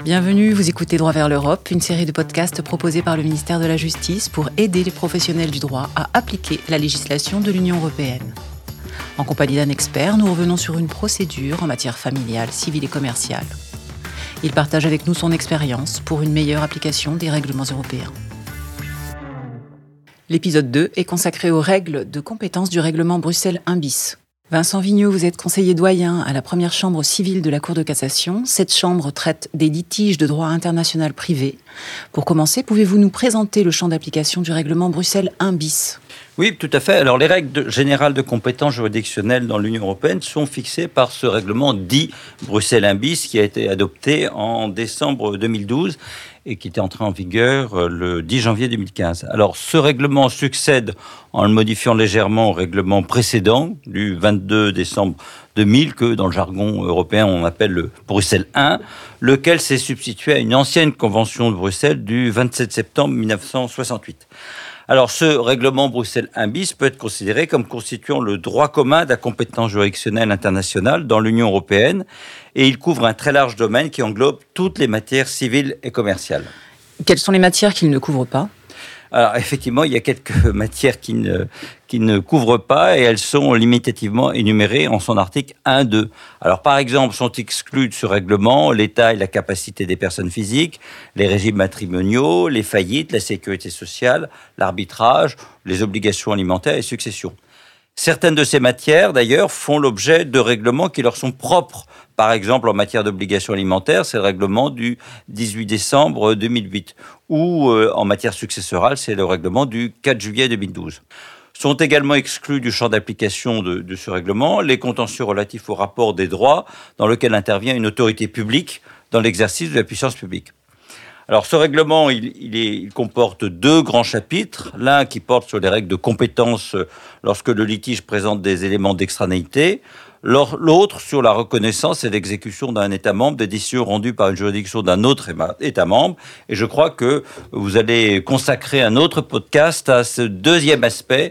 Bienvenue, vous écoutez Droit vers l'Europe, une série de podcasts proposés par le ministère de la Justice pour aider les professionnels du droit à appliquer la législation de l'Union européenne. En compagnie d'un expert, nous revenons sur une procédure en matière familiale, civile et commerciale. Il partage avec nous son expérience pour une meilleure application des règlements européens. L'épisode 2 est consacré aux règles de compétence du règlement Bruxelles 1 bis. Vincent Vigneault, vous êtes conseiller doyen à la première chambre civile de la Cour de cassation. Cette chambre traite des litiges de droit international privé. Pour commencer, pouvez-vous nous présenter le champ d'application du règlement Bruxelles 1 bis ? Oui, tout à fait. Alors, les règles générales de compétence juridictionnelle dans l'Union européenne sont fixées par ce règlement dit Bruxelles 1 bis qui a été adopté en décembre 2012 et qui était entré en vigueur le 10 janvier 2015. Alors, ce règlement succède en le modifiant légèrement au règlement précédent du 22 décembre 2000, que dans le jargon européen on appelle le Bruxelles 1, lequel s'est substitué à une ancienne convention de Bruxelles du 27 septembre 1968. Alors, ce règlement Bruxelles 1 bis peut être considéré comme constituant le droit commun de la compétence juridictionnelle internationale dans l'Union européenne et il couvre un très large domaine qui englobe toutes les matières civiles et commerciales. Quelles sont les matières qu'il ne couvre pas ? Alors, effectivement, il y a quelques matières qui ne couvrent pas et elles sont limitativement énumérées en son article 1.2. Alors, par exemple, sont exclus de ce règlement l'état et la capacité des personnes physiques, les régimes matrimoniaux, les faillites, la sécurité sociale, l'arbitrage, les obligations alimentaires et successions. Certaines de ces matières, d'ailleurs, font l'objet de règlements qui leur sont propres. Par exemple, en matière d'obligations alimentaires, c'est le règlement du 18 décembre 2008. Ou en matière successorale, c'est le règlement du 4 juillet 2012. Sont également exclus du champ d'application de ce règlement les contentieux relatifs au rapport des droits dans lequel intervient une autorité publique dans l'exercice de la puissance publique. Alors, ce règlement, il comporte deux grands chapitres. L'un qui porte sur les règles de compétence lorsque le litige présente des éléments d'extranéité. L'autre sur la reconnaissance et l'exécution d'un État membre des décisions rendues par une juridiction d'un autre État membre. Et je crois que vous allez consacrer un autre podcast à ce deuxième aspect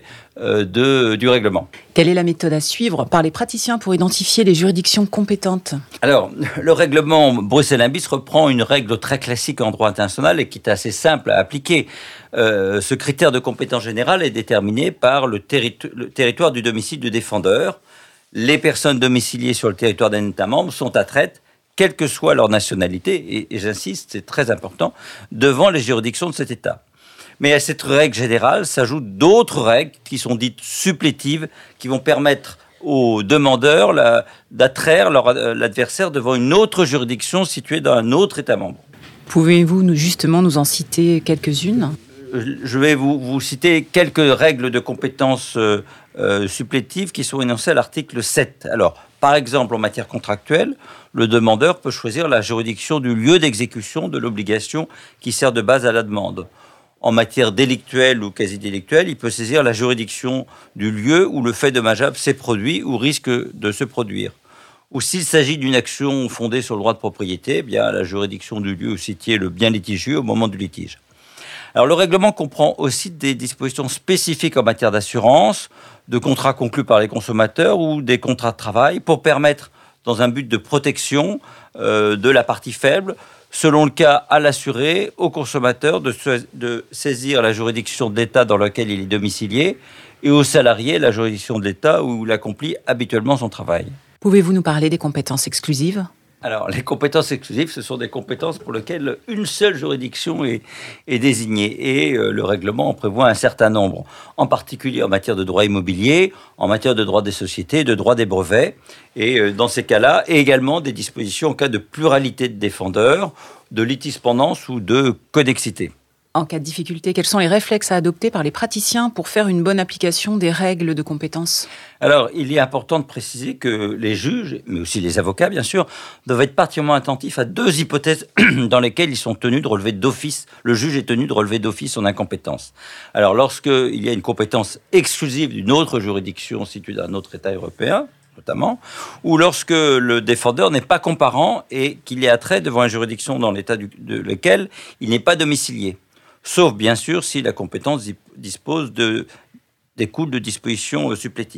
du règlement. Quelle est la méthode à suivre par les praticiens pour identifier les juridictions compétentes ? Alors, le règlement Bruxelles 1 bis reprend une règle très classique en droit international et qui est assez simple à appliquer. Ce critère de compétence générale est déterminé par le territoire du domicile du défendeur. Les personnes domiciliées sur le territoire d'un État membre sont attraites, quelle que soit leur nationalité, et j'insiste, c'est très important, devant les juridictions de cet État. Mais à cette règle générale s'ajoutent d'autres règles qui sont dites supplétives, qui vont permettre aux demandeurs d'attraire l'adversaire devant une autre juridiction située dans un autre État membre. Pouvez-vous nous en citer quelques-unes ? Je vais vous citer quelques règles de compétences supplétives qui sont énoncées à l'article 7. Alors, par exemple, en matière contractuelle, le demandeur peut choisir la juridiction du lieu d'exécution de l'obligation qui sert de base à la demande. En matière délictuelle ou quasi-délictuelle, il peut saisir la juridiction du lieu où le fait dommageable s'est produit ou risque de se produire. Ou s'il s'agit d'une action fondée sur le droit de propriété, eh bien la juridiction du lieu où se situe le bien litigieux au moment du litige. Alors, le règlement comprend aussi des dispositions spécifiques en matière d'assurance, de contrats conclus par les consommateurs ou des contrats de travail pour permettre, dans un but de protection de la partie faible, selon le cas à l'assuré, au consommateur de saisir la juridiction de l'État dans lequel il est domicilié et au salarié la juridiction de l'État où il accomplit habituellement son travail. Pouvez-vous nous parler des compétences exclusives ? Alors, les compétences exclusives, ce sont des compétences pour lesquelles une seule juridiction est désignée. Et le règlement en prévoit un certain nombre, en particulier en matière de droit immobilier, en matière de droit des sociétés, de droit des brevets. Et dans ces cas-là, et également des dispositions en cas de pluralité de défendeurs, de litispendance ou de connexité. En cas de difficulté, quels sont les réflexes à adopter par les praticiens pour faire une bonne application des règles de compétence ? Alors, il est important de préciser que les juges, mais aussi les avocats, bien sûr, doivent être particulièrement attentifs à deux hypothèses dans lesquelles ils sont tenus de relever d'office. Le juge est tenu de relever d'office son incompétence. Alors, lorsqu'il y a une compétence exclusive d'une autre juridiction située dans un autre État européen, notamment, ou lorsque le défendeur n'est pas comparant et qu'il est attrait devant une juridiction dans l'État de lequel il n'est pas domicilié. Sauf, bien sûr, si la compétence dispose d'écoute de dispositions supplétives.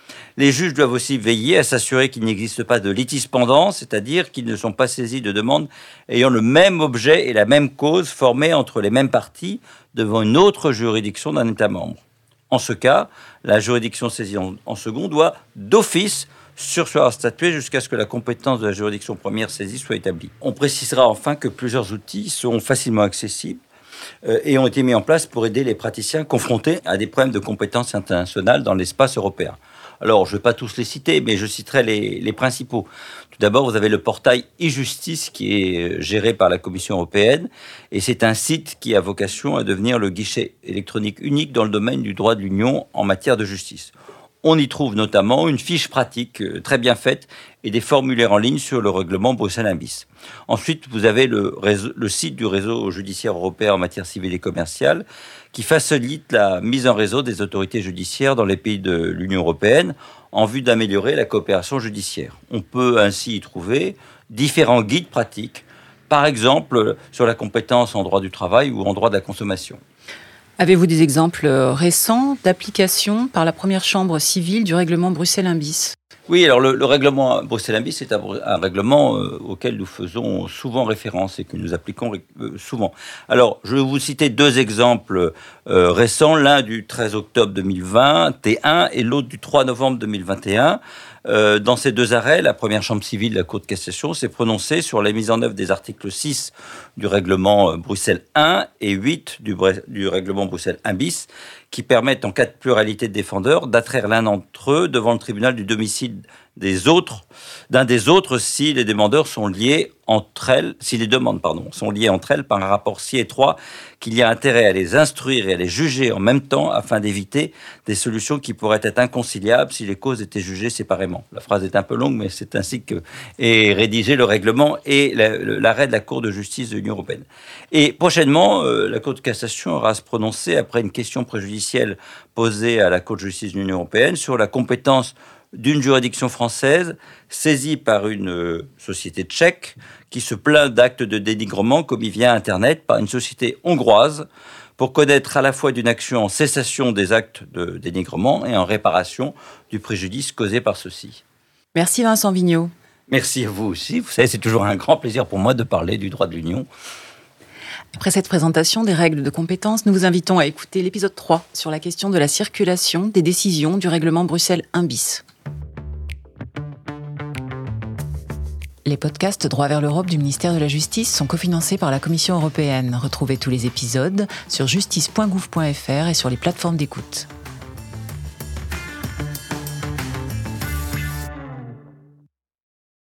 Les juges doivent aussi veiller à s'assurer qu'il n'existe pas de litige-pendant, c'est-à-dire qu'ils ne sont pas saisis de demandes ayant le même objet et la même cause formée entre les mêmes parties devant une autre juridiction d'un État membre. En ce cas, la juridiction saisie en second doit d'office surseoir statuer jusqu'à ce que la compétence de la juridiction première saisie soit établie. On précisera enfin que plusieurs outils sont facilement accessibles et ont été mis en place pour aider les praticiens confrontés à des problèmes de compétences internationales dans l'espace européen. Alors, je ne vais pas tous les citer, mais je citerai les principaux. Tout d'abord, vous avez le portail e-justice qui est géré par la Commission européenne et c'est un site qui a vocation à devenir le guichet électronique unique dans le domaine du droit de l'Union en matière de justice. On y trouve notamment une fiche pratique très bien faite et des formulaires en ligne sur le règlement Bruxelles 1 bis. Ensuite, vous avez le site du réseau judiciaire européen en matière civile et commerciale qui facilite la mise en réseau des autorités judiciaires dans les pays de l'Union européenne en vue d'améliorer la coopération judiciaire. On peut ainsi y trouver différents guides pratiques, par exemple sur la compétence en droit du travail ou en droit de la consommation. Avez-vous des exemples récents d'application par la première chambre civile du règlement Bruxelles 1 bis ? Oui, alors le règlement Bruxelles 1 bis est un règlement auquel nous faisons souvent référence et que nous appliquons souvent. Alors, je vais vous citer deux exemples récents, l'un du 13 octobre 2021 et l'autre du 3 novembre 2021. Dans ces deux arrêts, la première chambre civile de la Cour de cassation s'est prononcée sur la mise en œuvre des articles 6 du règlement Bruxelles 1 et 8 du règlement Bruxelles 1 bis, qui permettent, en cas de pluralité de défendeurs, d'attraire l'un d'entre eux devant le tribunal du domicile d'un des autres si les demandeurs sont liés entre elles, si les demandes, sont liées entre elles par un rapport si étroit qu'il y a intérêt à les instruire et à les juger en même temps afin d'éviter des solutions qui pourraient être inconciliables si les causes étaient jugées séparément. La phrase est un peu longue, mais c'est ainsi qu'est rédigé le règlement et l'arrêt de la Cour de justice de l'Union européenne. Et prochainement, la Cour de cassation aura à se prononcer après une question préjudicielle posée à la Cour de justice de l'Union européenne sur la compétence d'une juridiction française saisie par une société tchèque qui se plaint d'actes de dénigrement commis via Internet par une société hongroise pour connaître à la fois d'une action en cessation des actes de dénigrement et en réparation du préjudice causé par ceux-ci. Merci Vincent Vigneault. Merci à vous aussi. Vous savez, c'est toujours un grand plaisir pour moi de parler du droit de l'Union. Après cette présentation des règles de compétence, nous vous invitons à écouter l'épisode 3 sur la question de la circulation des décisions du règlement Bruxelles 1 bis. Les podcasts Droit vers l'Europe du ministère de la Justice sont cofinancés par la Commission européenne. Retrouvez tous les épisodes sur justice.gouv.fr et sur les plateformes d'écoute.